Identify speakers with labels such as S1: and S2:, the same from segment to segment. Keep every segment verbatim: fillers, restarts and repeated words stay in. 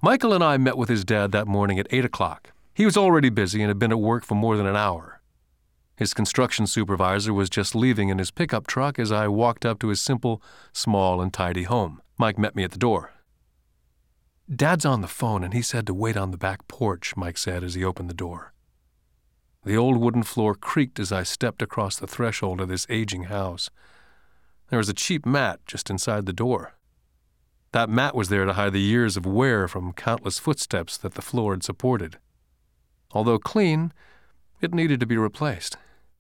S1: Michael and I met with his dad that morning at eight o'clock. He was already busy and had been at work for more than an hour. His construction supervisor was just leaving in his pickup truck as I walked up to his simple, small, and tidy home. Mike met me at the door. "Dad's on the phone and he said to wait on the back porch," Mike said as he opened the door. The old wooden floor creaked as I stepped across the threshold of this aging house. There was a cheap mat just inside the door. That mat was there to hide the years of wear from countless footsteps that the floor had supported. Although clean, it needed to be replaced.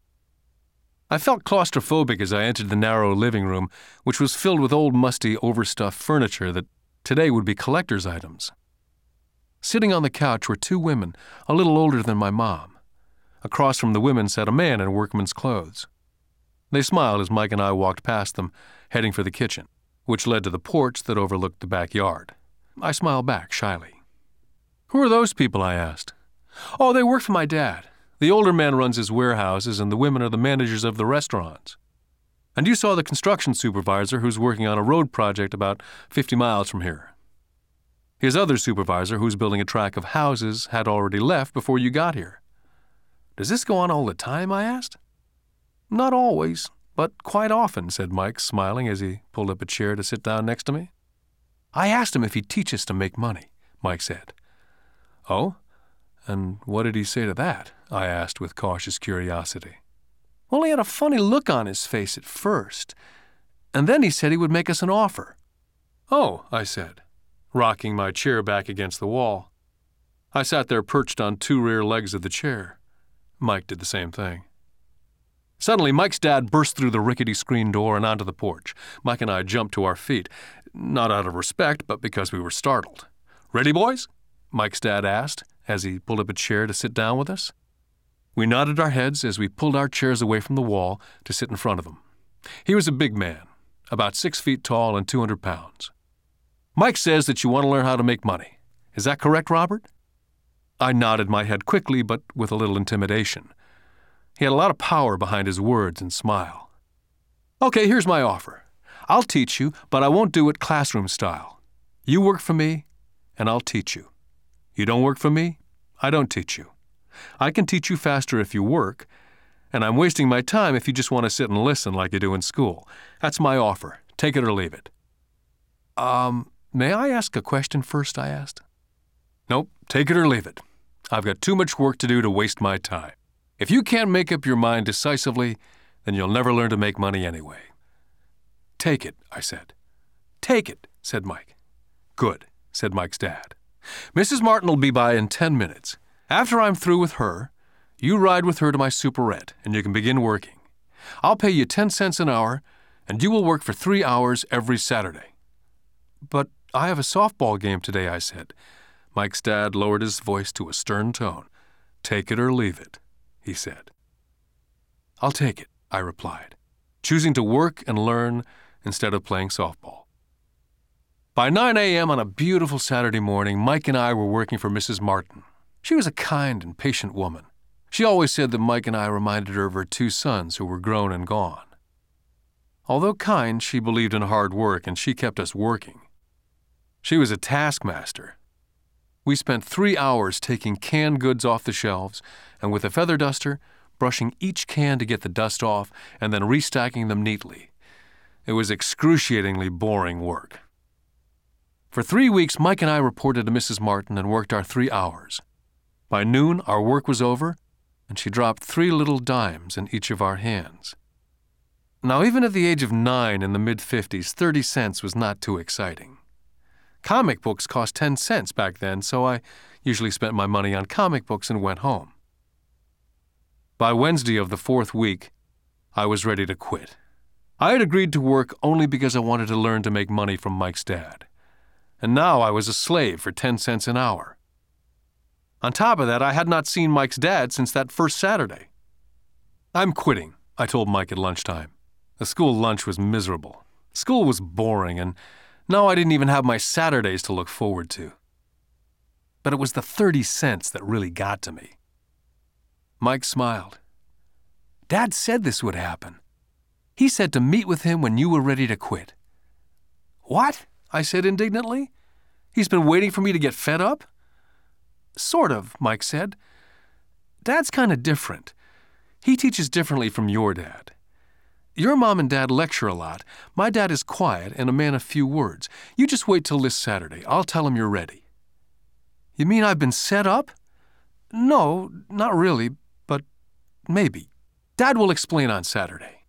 S1: I felt claustrophobic as I entered the narrow living room, which was filled with old, musty, overstuffed furniture that today would be collector's items. Sitting on the couch were two women, a little older than my mom. Across from the women sat a man in workman's clothes. They smiled as Mike and I walked past them, heading for the kitchen, which led to the porch that overlooked the backyard. I smiled back shyly. "Who are those people?" I asked. "Oh, they work for my dad. The older man runs his warehouses, and the women are the managers of the restaurants. And you saw the construction supervisor who's working on a road project about fifty miles from here. His other supervisor, who's building a tract of houses, had already left before you got here." "Does this go on all the time?" I asked. "Not always, but quite often," said Mike, smiling as he pulled up a chair to sit down next to me. "I asked him if he'd teach us to make money," Mike said. "Oh? And what did he say to that?" I asked with cautious curiosity. "Well, he had a funny look on his face at first, and then he said he would make us an offer." "Oh," I said, rocking my chair back against the wall. I sat there perched on two rear legs of the chair. Mike did the same thing. Suddenly, Mike's dad burst through the rickety screen door and onto the porch. Mike and I jumped to our feet, not out of respect, but because we were startled. "Ready, boys?" Mike's dad asked as he pulled up a chair to sit down with us. We nodded our heads as we pulled our chairs away from the wall to sit in front of him. He was a big man, about six feet tall and two hundred pounds. "Mike says that you want to learn how to make money. Is that correct, Robert?" I nodded my head quickly, but with a little intimidation. He had a lot of power behind his words and smile. "Okay, here's my offer. I'll teach you, but I won't do it classroom style. You work for me, and I'll teach you. You don't work for me, I don't teach you. I can teach you faster if you work, and I'm wasting my time if you just want to sit and listen like you do in school. That's my offer. Take it or leave it." Um, may I ask a question first?" I asked. "Nope, take it or leave it. I've got too much work to do to waste my time. If you can't make up your mind decisively, then you'll never learn to make money anyway." "Take it," I said. "Take it," said Mike. "Good," said Mike's dad. "Missus Martin will be by in ten minutes. After I'm through with her, you ride with her to my superette, and you can begin working. I'll pay you ten cents an hour, and you will work for three hours every Saturday." "But I have a softball game today," I said. Mike's dad lowered his voice to a stern tone. "Take it or leave it," he said. "I'll take it," I replied, choosing to work and learn instead of playing softball. By nine a.m. on a beautiful Saturday morning, Mike and I were working for Missus Martin. She was a kind and patient woman. She always said that Mike and I reminded her of her two sons who were grown and gone. Although kind, she believed in hard work, and she kept us working. She was a taskmaster. We spent three hours taking canned goods off the shelves, and with a feather duster, brushing each can to get the dust off, and then restacking them neatly. It was excruciatingly boring work. For three weeks, Mike and I reported to Missus Martin and worked our three hours. By noon, our work was over, and she dropped three little dimes in each of our hands. Now, even at the age of nine in the mid-fifties, thirty cents was not too exciting. Comic books cost ten cents back then, so I usually spent my money on comic books and went home. By Wednesday of the fourth week, I was ready to quit. I had agreed to work only because I wanted to learn to make money from Mike's dad. And now I was a slave for ten cents an hour. On top of that, I had not seen Mike's dad since that first Saturday. "I'm quitting," I told Mike at lunchtime. The school lunch was miserable. School was boring, and now I didn't even have my Saturdays to look forward to. But it was the thirty cents that really got to me. Mike smiled. "Dad said this would happen. He said to meet with him when you were ready to quit." "What?" I said indignantly. He's been waiting for me to get fed up? Sort of, Mike said. Dad's kind of different. He teaches differently from your dad. Your mom and dad lecture a lot. My dad is quiet and a man of few words. You just wait till this Saturday. I'll tell him you're ready. You mean I've been set up? No, not really, but maybe. Dad will explain on Saturday.